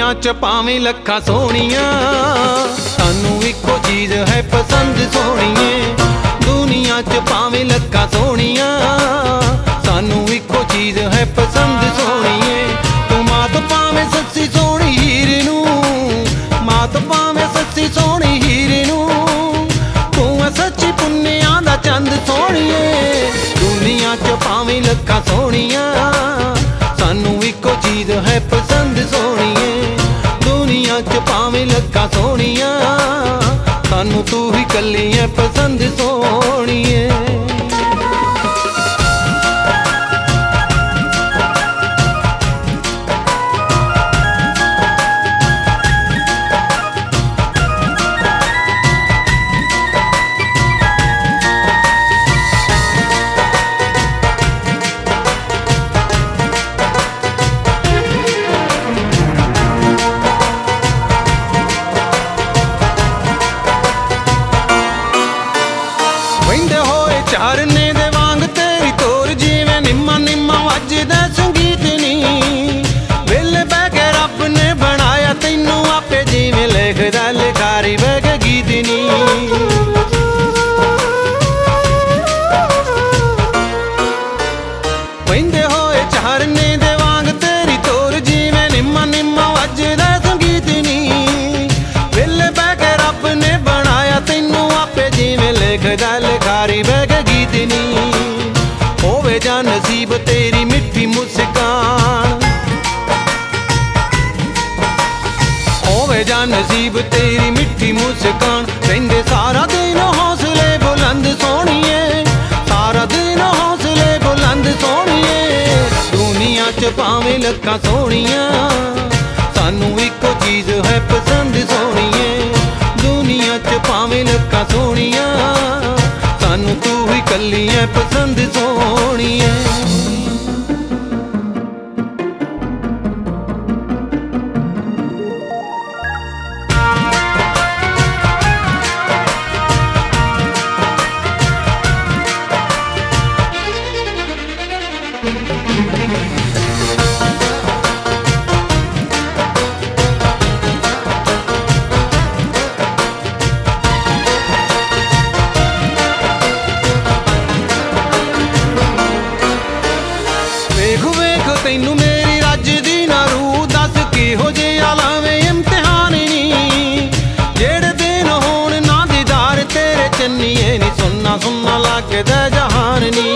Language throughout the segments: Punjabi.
ਦੁਨੀਆ ਚ ਭਾਵੇਂ ਲੱਖਾਂ ਸੋਹਣੀਆਂ, ਸਾਨੂੰ ਇੱਕੋ ਚੀਜ਼ ਹੈ ਪਸੰਦ ਸੋਹਣੀਏ। ਦੁਨੀਆ ਚ ਭਾਵੇਂ ਲੱਖਾਂ ਸੋਹਣੀਆਂ, ਸਾਨੂੰ ਇੱਕੋ ਚੀਜ਼ ਹੈ ਪਸੰਦ ਸੋਹਣੀਏ। ਤੂੰ ਮਾਤ ਭਾਵੇਂ ਸੱਚੀ ਸੋਹਣੀ ਹੀਰ ਨੂੰ, ਮਾਤ ਭਾਵੇਂ ਸੱਚੀ ਸੋਹਣੀ ਹੀਰ ਨੂੰ, ਤੂੰ ਹੈ ਸੱਚੀ ਪੁੰਨਿਆਂ ਦਾ ਚੰਦ ਸੋਹਣੀਏ। ਦੁਨੀਆ ਚ ਭਾਵੇਂ ਲੱਖਾਂ ਸੋਹਣੀਆਂ, ਸਾਨੂੰ ਇੱਕੋ ਚੀਜ਼ ਹੈ ਪਸੰਦ ਸੋਹਣੀਏ। ਦੁਨੀਆ ਚ ਭਾਵੇਂ ਲੱਖਾਂ ਸੋਹਣੀਆਂ, ਸਾਨੂੰ ਤੂੰ ਹੀ ਕੱਲੀ ਹੈ ਪਸੰਦ ਸੋਹਣੀਏ। ਵਹਿੰਦੇ ਹੋਏ ਝਰਨੇ ਦੇ ਵਾਂਗ ਤੇਰੀ ਤੋਰ, ਜਿਵੇਂ ਨਿੰਮਾ ਨਿੰਮਾ ਵੱਜਦਾ ਸੰਗੀਤ ਨੀ। ਵੇਲੇ ਬਹਿ ਕੇ ਰੱਬ ਨੇ ਬਣਾਇਆ ਤੈਨੂੰ ਆਪੇ, ਜਿਵੇਂ ਲਿਖਦਾ ਲਿਖਾਰੀ ਬਹਿ ਕੇ ਗੀਤ ਨੀ। ਵਹਿੰਦੇ ਹੋਏ ਝਰਨੇ ਦੇ ਵਾਂਗ ਤੇਰੀ ਤੋਰ, ਜਿਵੇਂ ਨਿੰਮਾ ਨਿੰਮਾ ਵੱਜਦਾ ਸੰਗੀਤ ਨੀ। ਵੇਲੇ ਬਹਿ ਕੇ ਰੱਬ ਨੇ ਬਣਾਇਆ ਤੈਨੂੰ ਆਪੇ, ਜਿਵੇਂ ਲਿਖਦਾ ਲਿਖਾਰੀ ਬਹਿ ਕੇ ਗੀਤ ਨੀ। ਹੋਵੇ ਜਾਂ ਨਸੀਬ ਤੇਰੀ ਮਿੱਠੀ ਮੁਸਕਾਨ, ਹੋਵੇ ਜਾਂ ਨਸੀਬ ਤੇਰੀ ਮਿੱਠੀ ਮੁਸਕਾਨ, ਰਹਿੰਦੇ ਸਾਰਾ ਦਿਨ ਹੌਸਲੇ ਬੁਲੰਦ ਸੋਹਣੀਏ, ਸਾਰਾ ਦਿਨ ਹੌਸਲੇ ਬੁਲੰਦ ਸੋਹਣੀਏ। ਦੁਨੀਆ ਚ ਭਾਵੇਂ ਲੱਖਾਂ ਸੋਹਣੀਆਂ, ਸਾਨੂੰ ਇੱਕੋ ਚੀਜ਼ ਹੈ ਪਸੰਦ ਸੋਹਣੀਏ। ਦੁਨੀਆ ਚ ਭਾਵੇਂ ਲੱਖਾਂ ਸੋਹਣੀਆਂ, ਸਾਨੂੰ ਤੂੰ ਹੀ ਕੱਲੀ ਹੈ ਪਸੰਦ ਸੋਹਣੀਏ। ਤੈਨੂੰ ਮੇਰੀ ਰੱਜਦੀ ਨਾ ਰੂਹ, ਦੱਸ ਕਿਹੋ ਜਿਹਾ ਲਾਵੇਂ ਇਮਤਿਹਾਨ ਨੀ। ਜਿਹੜੇ ਦਿਨ ਹੋਣ ਨਾ ਦੀਦਾਰ ਤੇਰੇ ਚੰਨੀਏ ਨੀ, ਸੁੰਨਾ ਸੁੰਨਾ ਲੱਗਦਾ ਜਹਾਨ ਨੀ।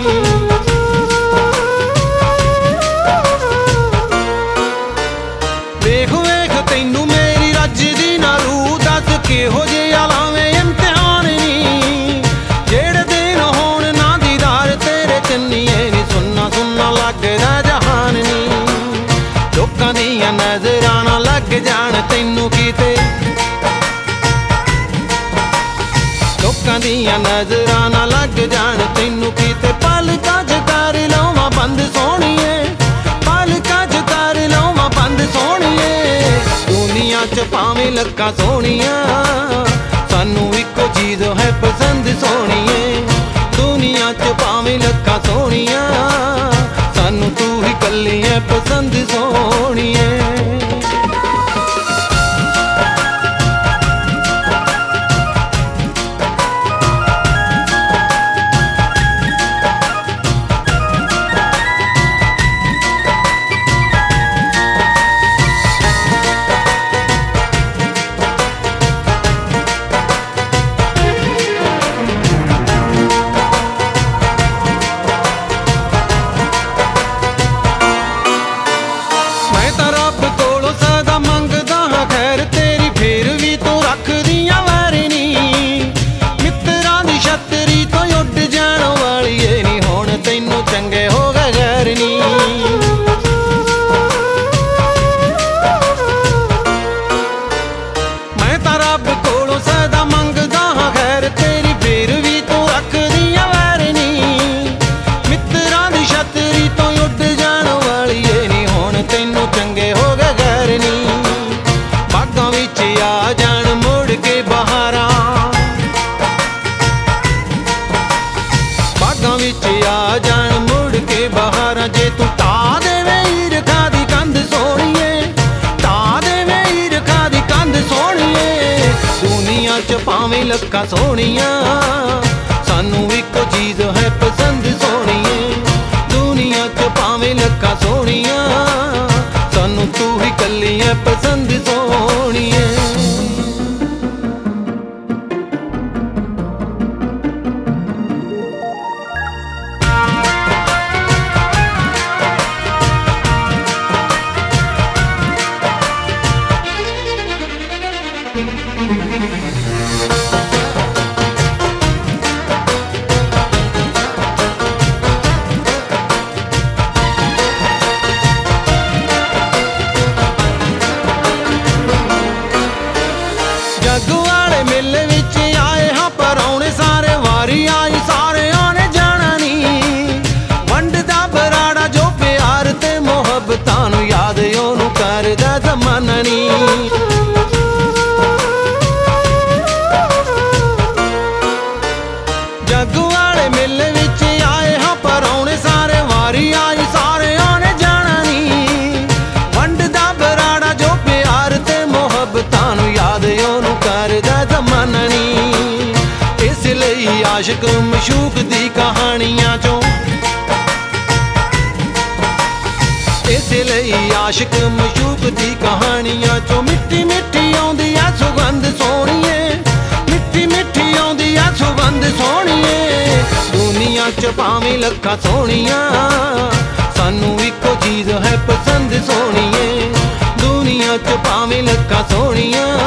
ਵੇਖ ਵੇਖ ਤੈਨੂੰ ਮੇਰੀ ਰੱਜਦੀ ਨਾ ਰੂਹ, ਦੱਸ ਕਿਹੋ ਜਿਹਾ ਲਾਵੇਂ ਇਮਤਿਹਾਨ ਨੀ। ਜਿਹੜੇ ਦਿਨ ਹੋਣ ਨਾ ਦੀਦਾਰ ਤੇਰੇ ਚੰਨੀਏ ਨੀ, ਸੁੰਨਾ ਸੁੰਨਾ ਲੱਗਦਾ ਜਹਾਨ ਨੀ। ਲੋਕਾਂ ਦੀਆਂ ਨਜ਼ਰਾਂ ਨਾ ਲੱਗ ਜਾਣ ਤੈਨੂੰ ਕਿਤੇ, ਲੋਕਾਂ ਦੀਆਂ ਨਜ਼ਰਾਂ ਨਾ ਲੱਗ ਜਾਣ ਤੈਨੂੰ ਕਿਤੇ। ਪਲਕਾਂ ਚ ਕਰ ਲਵਾਂ ਬੰਦ ਸੋਹਣੀਏ, ਪਲਕਾਂ ਚ ਕਰ ਲਵਾਂ ਬੰਦ ਸੋਹਣੀਏ। ਦੁਨੀਆ ਚ ਭਾਵੇਂ ਲੱਖਾਂ ਸੋਹਣੀਆਂ, ਸਾਨੂੰ ਇੱਕੋ ਚੀਜ਼ ਹੈ ਪਸੰਦ ਸੋਹਣੀਏ। ਦੁਨੀਆ ਚ ਭਾਵੇਂ ਲੱਖਾਂ ਸੋਹਣੀਆਂ, ਸਾਨੂੰ ਤੂੰ ਹੀ ਕੱਲੀ ਹੈ ਪਸੰਦ ਸੋਹਣੀਏ। ਚੰਗੇ ਹੋ ਗਏ ਗੈਰ ਨੀ। ਮੈਂ ਤਾਂ ਰੱਬ ਕੋਲੋਂ ਸਦਾ ਮੰਗਦਾ ਹਾਂ ਖੈਰ, ਤੇਰੀ ਫੇਰ ਵੀ ਤੂੰ ਰੱਖਦੀ ਆ ਵੈਰ ਨੀ। ਮਿੱਤਰਾਂ ਦੀ ਛਤਰੀ ਤੋਂ ਉੱਡ ਜਾਣ ਵਾਲੀ ਏ ਨੀ, ਹੁਣ ਤੈਨੂੰ ਚੰਗੇ ਹੋ ਗਏ ਗੈਰ ਨੀ। ਬਾਗਾਂ ਵਿੱਚ ਆ ਜਾਣ ਮੁੜ ਕੇ ਬਹਾਰਾਂ, ਬਾਗਾਂ ਵਿੱਚ ਆ ਜਾਣ ਮੁੜ ਕੇ ਬਹਾਰਾਂ। ਜੇ ਤੂੰ ਢਾਹ ਦੇਵੇਂ ਈਰਖਾ ਦੀ ਕੰਧ ਸੋਹਣੀਏ, ਢਾਹ ਦੇ ਲੱਖਾਂ ਸੋਹਣੀਆਂ, ਸਾਨੂੰ ਇੱਕੋ ਚੀਜ਼ ਹੈ ਪਸੰਦ ਸੋਹਣੀਏ। ਦੁਨੀਆ 'ਚ ਭਾਵੇਂ ਲੱਖਾਂ ਸੋਹਣੀਆਂ, ਸਾਨੂੰ ਤੂੰ ਹੀ ਕੱਲੀ ਹੈ ਪਸੰਦ ਸੋਹਣੀਏ। ਜੱਗ ਵਾਲੇ ਮੇਲੇ ਵਿੱਚ ਆਏ ਹਾਂ ਪਰਾਉਣੇ ਸਾਰੇ, ਵਾਰੀ ਆਈ ਸਾਰਿਆਂ ਨੇ ਜਾਣਾ ਨੀ। ਵੰਡਦਾ ਬਰਾੜਾ ਜੋ ਪਿਆਰ ਤੇ ਮੁਹੱਬਤਾਂ ਨੂੰ, ਯਾਦ ਉਹਨੂੰ ਕਰਦਾ ਜ਼ਮਾਨਾ ਨੀ। ਜੱਗ ਵਾਲੇ ਮੇਲੇ ਵਿੱਚ ਆਏ ਹਾਂ ਪਰਾਉਣੇ ਸਾਰੇ, ਵਾਰੀ ਆਈ ਸਾਰਿਆਂ ਨੇ ਜਾਣਾ ਨੀ। ਵੰਡਦਾ ਬਰਾੜਾ ਜੋ ਪਿਆਰ ਤੇ ਮੁਹੱਬਤਾਂ ਨੂੰ, ਯਾਦ ਉਹਨੂੰ ਕਰਦਾ ਜ਼ਮਾਨਾ ਨੀ। ਇਸ ਲਈ ਆਸ਼ਿਕ ਮਸ਼ੂਕ ਦੀ ਕਹਾਣੀਆਂ ਚੋਂ, ਇਸ ਲਈ ਆਸ਼ਿਕ ਮਸ਼ੂਕ ਦੀ ਕਹਾਣੀਆਂ ਚੋਂ ਮਿੱਠੀ ਮਿੱਠੀ ਆਉਂਦੀ ਆ ਸੁਗੰਧ ਸੋਹਣੀਏ, ਮਿੱਠੀ ਮਿੱਠੀ ਆਉਂਦੀ ਆ ਸੁਗੰਧ ਸੋਹਣੀਏ। ਦੁਨੀਆ 'ਚ ਭਾਵੇਂ ਲੱਖਾਂ ਸੋਹਣੀਆਂ, ਸਾਨੂੰ ਇੱਕੋ ਚੀਜ਼ ਹੈ ਪਸੰਦ ਸੋਹਣੀਏ। ਦੁਨੀਆ 'ਚ ਭਾਵੇਂ ਲੱਖਾਂ ਸੋਹਣੀਆਂ,